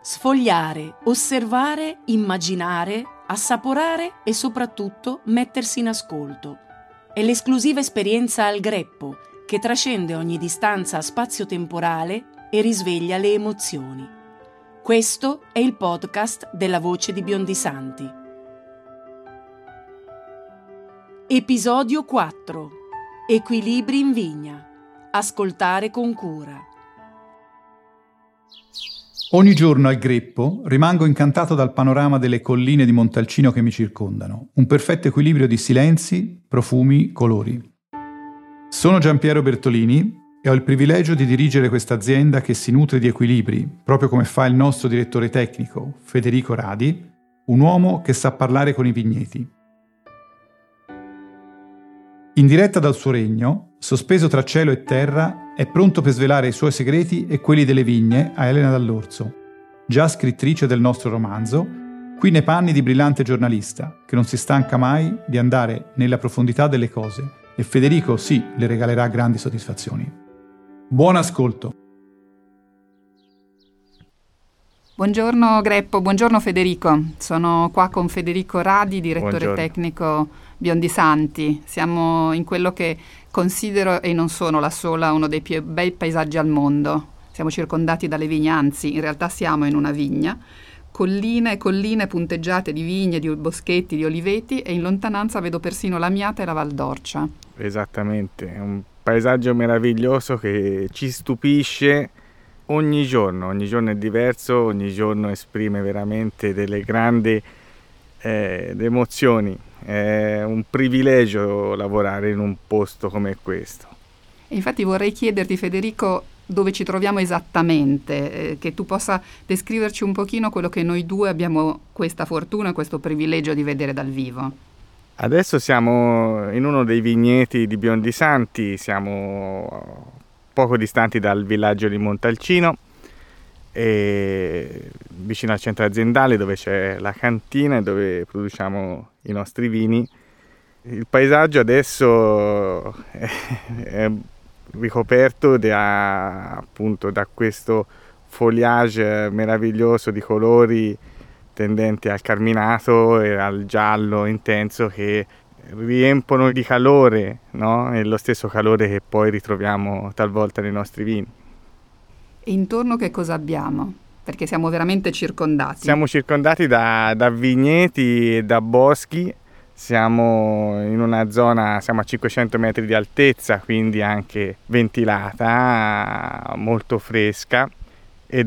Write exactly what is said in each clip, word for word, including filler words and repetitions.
Sfogliare, osservare, immaginare, assaporare e soprattutto mettersi in ascolto. È l'esclusiva esperienza al greppo che trascende ogni distanza spazio-temporale e risveglia le emozioni. Questo è il podcast della Voce di Biondisanti. Episodio quattro. Equilibri in vigna. Ascoltare con cura. Ogni giorno al greppo rimango incantato dal panorama delle colline di Montalcino che mi circondano, un perfetto equilibrio di silenzi, profumi, colori. Sono Giampiero Bertolini e ho il privilegio di dirigere questa azienda che si nutre di equilibri, proprio come fa il nostro direttore tecnico, Federico Radi, un uomo che sa parlare con i vigneti. In diretta dal suo regno, sospeso tra cielo e terra, è pronto per svelare i suoi segreti e quelli delle vigne a Elena Dall'Orso, già scrittrice del nostro romanzo, qui nei panni di brillante giornalista, che non si stanca mai di andare nella profondità delle cose, e Federico sì le regalerà grandi soddisfazioni. Buon ascolto! Buongiorno Greppo, buongiorno Federico. Sono qua con Federico Radi, direttore Buongiorno. tecnico Biondisanti. Siamo in quello che considero, e non sono la sola, uno dei più bei paesaggi al mondo. Siamo circondati dalle vigne, anzi in realtà siamo in una vigna, colline e colline punteggiate di vigne, di boschetti, di oliveti, e in lontananza vedo persino l'Amiata e la Val d'Orcia. Esattamente, è un paesaggio meraviglioso che ci stupisce ogni giorno, ogni giorno è diverso, ogni giorno esprime veramente delle grandi eh, emozioni. È un privilegio lavorare in un posto come questo. E infatti vorrei chiederti, Federico, dove ci troviamo esattamente, eh, che tu possa descriverci un pochino quello che noi due abbiamo questa fortuna e questo privilegio di vedere dal vivo. Adesso siamo in uno dei vigneti di Biondisanti, siamo poco distanti dal villaggio di Montalcino, e vicino al centro aziendale dove c'è la cantina e dove produciamo i nostri vini. Il paesaggio adesso è, è ricoperto da, appunto, da questo foliage meraviglioso di colori tendenti al carminato e al giallo intenso che riempono di calore, no? È lo stesso calore che poi ritroviamo talvolta nei nostri vini. E intorno che cosa abbiamo? Perché siamo veramente circondati. Siamo circondati da, da vigneti e da boschi, siamo in una zona, siamo a cinquecento metri di altezza, quindi anche ventilata, molto fresca, ed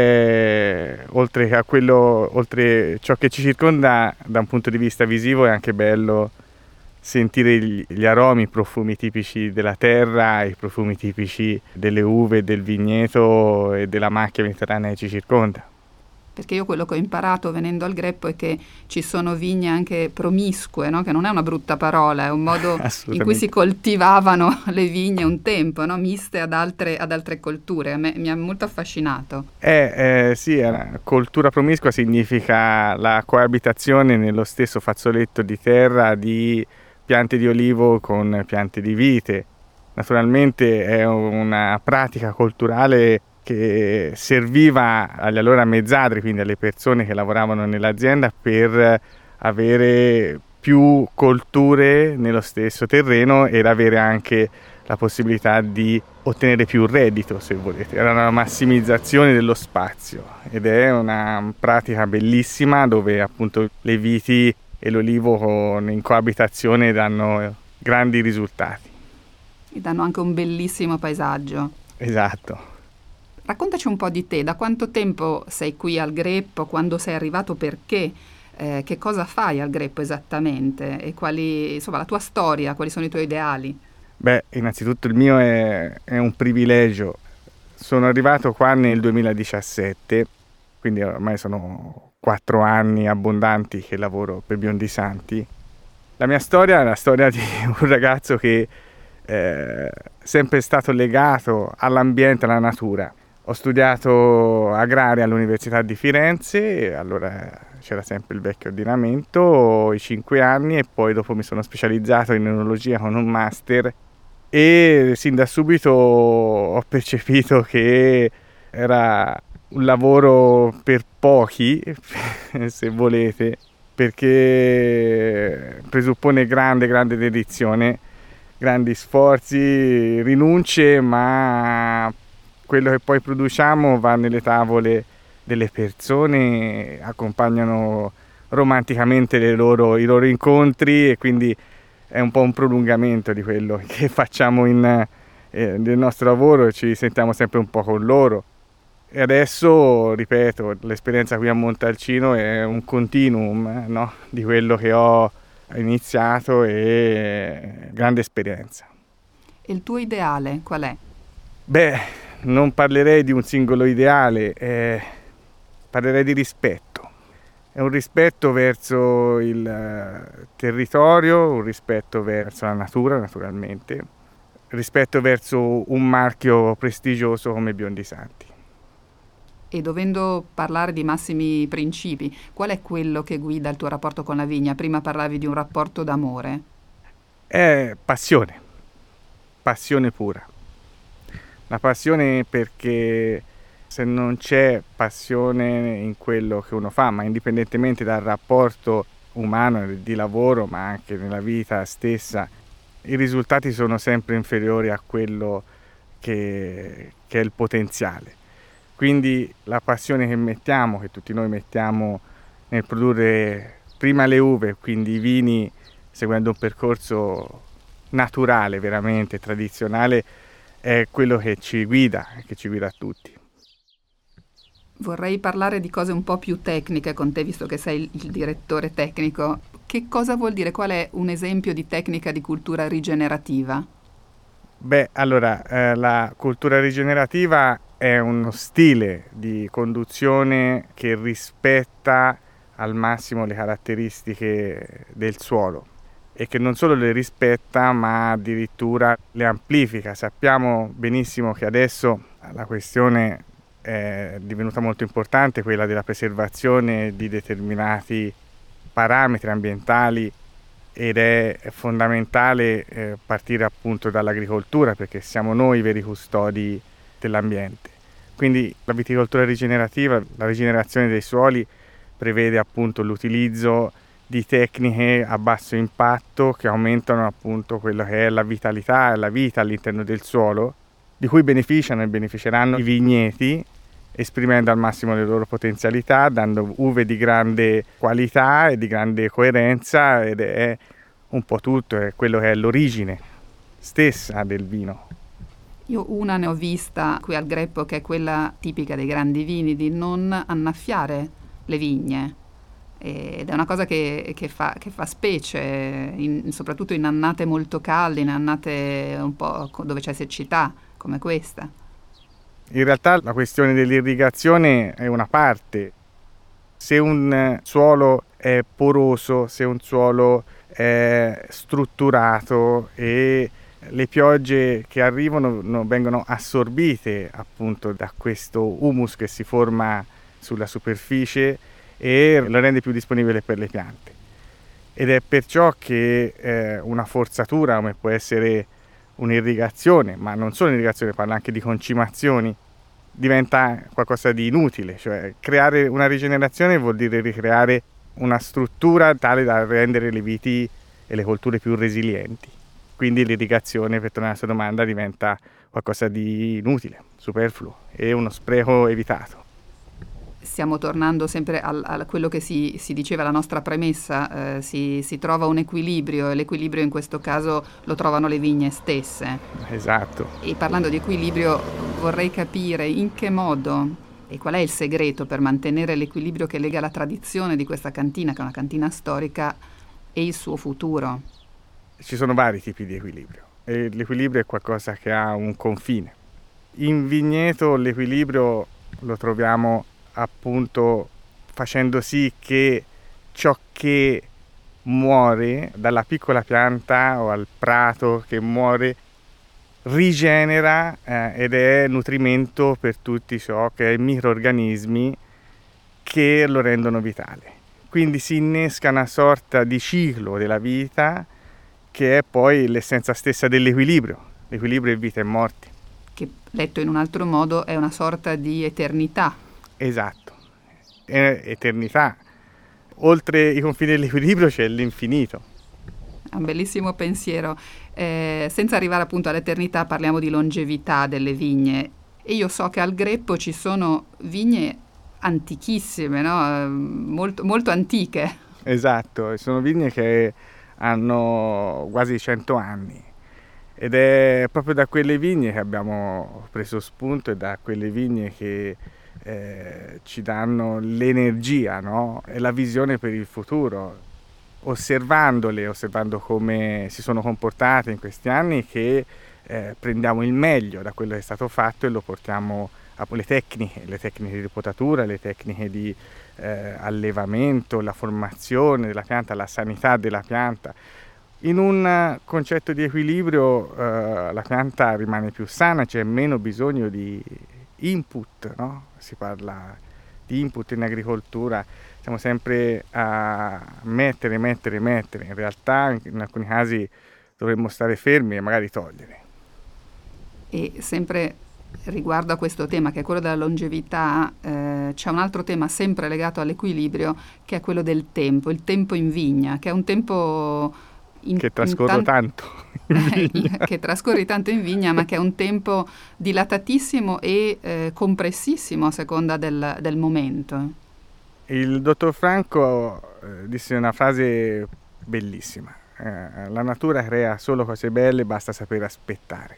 è, oltre a quello, oltre ciò che ci circonda, da un punto di vista visivo è anche bello sentire gli, gli aromi, i profumi tipici della terra, i profumi tipici delle uve, del vigneto e della macchia mediterranea che ci circonda. Perché io quello che ho imparato venendo al greppo è che ci sono vigne anche promiscue, no? Che non è una brutta parola, è un modo in cui si coltivavano le vigne un tempo, no? Miste ad altre, ad altre colture. A me, mi ha molto affascinato. Eh, eh, sì, la coltura promiscua significa la coabitazione nello stesso fazzoletto di terra di piante di olivo con piante di vite. Naturalmente è una pratica culturale che serviva agli allora mezzadri, quindi alle persone che lavoravano nell'azienda, per avere più colture nello stesso terreno ed avere anche la possibilità di ottenere più reddito, se volete. Era una massimizzazione dello spazio ed è una pratica bellissima dove appunto le viti e l'olivo in coabitazione danno grandi risultati. E danno anche un bellissimo paesaggio. Esatto. Raccontaci un po' di te, da quanto tempo sei qui al greppo, quando sei arrivato, perché, eh, che cosa fai al greppo esattamente e quali, insomma, la tua storia, quali sono i tuoi ideali? Beh, innanzitutto il mio è, è un privilegio. Sono arrivato qua nel duemiladiciassette, quindi ormai sono quattro anni abbondanti che lavoro per Biondisanti. La mia storia è la storia di un ragazzo che è sempre stato legato all'ambiente, alla natura. Ho studiato agraria all'Università di Firenze, allora c'era sempre il vecchio ordinamento, i cinque anni, e poi dopo mi sono specializzato in enologia con un master e sin da subito ho percepito che era un lavoro per pochi, se volete, perché presuppone grande, grande dedizione, grandi sforzi, rinunce, ma quello che poi produciamo va nelle tavole delle persone, accompagnano romanticamente le loro, i loro incontri, e quindi è un po' un prolungamento di quello che facciamo in, eh, nel nostro lavoro, ci sentiamo sempre un po' con loro. E adesso, ripeto, l'esperienza qui a Montalcino è un continuum, no? Di quello che ho iniziato, e grande esperienza. E il tuo ideale qual è? Beh, non parlerei di un singolo ideale, eh, parlerei di rispetto. È un rispetto verso il territorio, un rispetto verso la natura, naturalmente, rispetto verso un marchio prestigioso come Biondi Santi. E dovendo parlare di massimi principi, qual è quello che guida il tuo rapporto con la vigna? Prima parlavi di un rapporto d'amore. È passione, passione pura. La passione, perché se non c'è passione in quello che uno fa, ma indipendentemente dal rapporto umano di lavoro, ma anche nella vita stessa, i risultati sono sempre inferiori a quello che, che è il potenziale. Quindi la passione che mettiamo, che tutti noi mettiamo nel produrre prima le uve, quindi i vini, seguendo un percorso naturale, veramente tradizionale, è quello che ci guida, che ci guida a tutti. Vorrei parlare di cose un po' più tecniche con te, visto che sei il, il direttore tecnico. Che cosa vuol dire? Qual è un esempio di tecnica di cultura rigenerativa? Beh, allora, eh, la cultura rigenerativa è uno stile di conduzione che rispetta al massimo le caratteristiche del suolo, e che non solo le rispetta, ma addirittura le amplifica. Sappiamo benissimo che adesso la questione è divenuta molto importante, quella della preservazione di determinati parametri ambientali, ed è fondamentale eh, partire appunto dall'agricoltura, perché siamo noi i veri custodi dell'ambiente. Quindi la viticoltura rigenerativa, la rigenerazione dei suoli, prevede appunto l'utilizzo di tecniche a basso impatto che aumentano appunto quello che è la vitalità e la vita all'interno del suolo, di cui beneficiano e beneficeranno i vigneti, esprimendo al massimo le loro potenzialità, dando uve di grande qualità e di grande coerenza, ed è un po' tutto, è quello che è l'origine stessa del vino. Io una ne ho vista qui al Greppo, che è quella tipica dei grandi vini, di non annaffiare le vigne, ed è una cosa che, che, fa, che fa specie, in, soprattutto in annate molto calde, in annate un po' dove c'è siccità come questa. In realtà la questione dell'irrigazione è una parte. Se un suolo è poroso, se un suolo è strutturato e le piogge che arrivano non vengono assorbite appunto da questo humus che si forma sulla superficie e lo rende più disponibile per le piante. Ed è perciò che eh, una forzatura, come può essere un'irrigazione, ma non solo un'irrigazione, parla anche di concimazioni, diventa qualcosa di inutile. Cioè, creare una rigenerazione vuol dire ricreare una struttura tale da rendere le viti e le colture più resilienti. Quindi l'irrigazione, per tornare alla sua domanda, diventa qualcosa di inutile, superfluo e uno spreco evitato. Stiamo tornando sempre a, a quello che si, si diceva, la nostra premessa, eh, si, si trova un equilibrio, e l'equilibrio in questo caso lo trovano le vigne stesse. Esatto. E parlando di equilibrio vorrei capire in che modo e qual è il segreto per mantenere l'equilibrio che lega la tradizione di questa cantina, che è una cantina storica, e il suo futuro. Ci sono vari tipi di equilibrio e l'equilibrio è qualcosa che ha un confine. In vigneto l'equilibrio lo troviamo appunto facendo sì che ciò che muore dalla piccola pianta o al prato che muore rigenera eh, ed è nutrimento per tutti ciò che è microrganismi che lo rendono vitale. Quindi si innesca una sorta di ciclo della vita che è poi l'essenza stessa dell'equilibrio. L'equilibrio è vita e morte. Che letto in un altro modo è una sorta di eternità. Esatto, è eternità. Oltre i confini dell'equilibrio c'è l'infinito. È un bellissimo pensiero. Eh, senza arrivare appunto all'eternità, parliamo di longevità delle vigne. E io so che al Greppo ci sono vigne antichissime, no? molto, molto antiche. Esatto, sono vigne che hanno quasi cento anni. Ed è proprio da quelle vigne che abbiamo preso spunto e da quelle vigne che eh, ci danno l'energia, no? E la visione per il futuro. Osservandole, osservando come si sono comportate in questi anni, che eh, prendiamo il meglio da quello che è stato fatto e lo portiamo a le tecniche, le tecniche di potatura, le tecniche di eh, allevamento, la formazione della pianta, la sanità della pianta. In un concetto di equilibrio eh, la pianta rimane più sana, c'è meno bisogno di input, no? Si parla di input in agricoltura, siamo sempre a mettere, mettere, mettere, in realtà in alcuni casi dovremmo stare fermi e magari togliere. E sempre riguardo a questo tema, che è quello della longevità, eh, c'è un altro tema sempre legato all'equilibrio, che è quello del tempo, il tempo in vigna, che è un tempo in, che trascorro in tan- tanto in vigna. che trascorri tanto in vigna, ma che è un tempo dilatatissimo e eh, compressissimo a seconda del, del momento. Il dottor Franco eh, disse una frase bellissima: eh, la natura crea solo cose belle, basta sapere aspettare.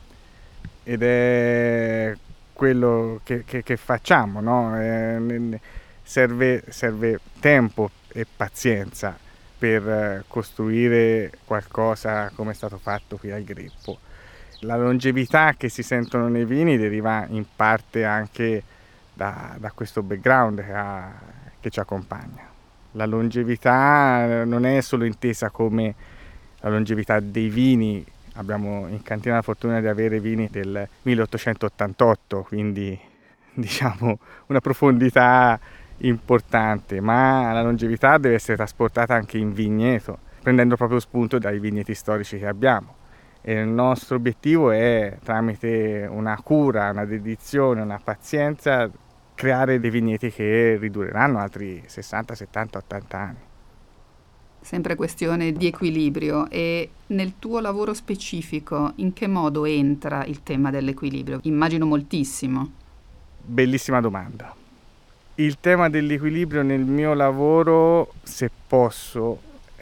Ed è quello che, che, che facciamo, no? Eh, serve, serve tempo e pazienza per costruire qualcosa come è stato fatto qui al Greppo. La longevità che si sentono nei vini deriva in parte anche da, da questo background che, ha, che ci accompagna. La longevità non è solo intesa come la longevità dei vini. Abbiamo in cantina la fortuna di avere vini del milleottocentottantotto, quindi diciamo una profondità importante, ma la longevità deve essere trasportata anche in vigneto, prendendo proprio spunto dai vigneti storici che abbiamo. E il nostro obiettivo è, tramite una cura, una dedizione, una pazienza, creare dei vigneti che ridureranno altri sessanta, settanta, ottanta anni. Sempre questione di equilibrio. E nel tuo lavoro specifico in che modo entra il tema dell'equilibrio? Immagino moltissimo. Bellissima domanda. Il tema dell'equilibrio nel mio lavoro, se posso,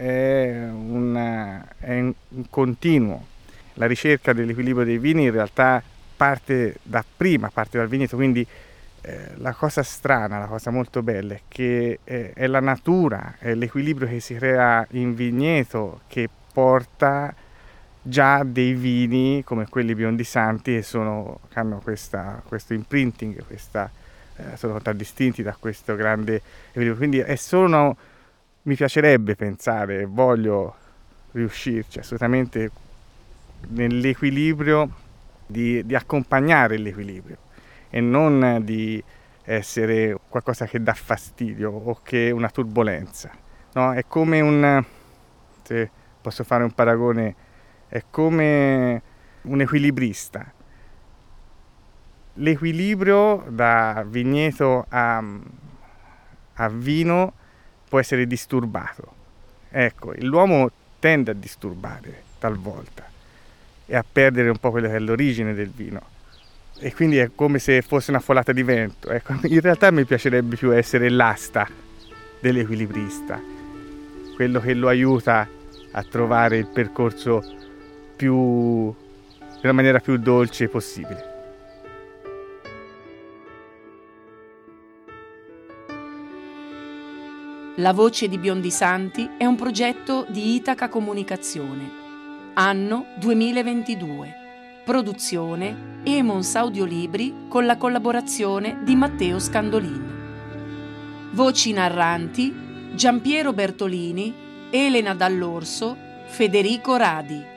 è un, è un continuo. La ricerca dell'equilibrio dei vini in realtà parte da prima, parte dal vigneto, quindi eh, la cosa strana, la cosa molto bella è che eh, è la natura, è l'equilibrio che si crea in vigneto che porta già dei vini come quelli biondisanti che, sono, che hanno questa, questo imprinting, questa, eh, sono contraddistinti da questo grande equilibrio. Quindi è solo una, mi piacerebbe pensare, voglio riuscirci assolutamente nell'equilibrio, di, di accompagnare l'equilibrio e non di essere qualcosa che dà fastidio o che è una turbolenza, no? È come un, se posso fare un paragone, è come un equilibrista. L'equilibrio da vigneto a, a vino può essere disturbato. Ecco, l'uomo tende a disturbare talvolta e a perdere un po' quella che è l'origine del vino. E quindi è come se fosse una folata di vento. Ecco, in realtà mi piacerebbe più essere l'asta dell'equilibrista, quello che lo aiuta a trovare il percorso più, nella maniera più dolce possibile. La voce di Biondisanti è un progetto di Itaca Comunicazione. Anno duemilaventidue. Produzione Emons Audiolibri con la collaborazione di Matteo Scandolin. Voci narranti Giampiero Bertolini, Elena Dall'Orso, Federico Radi.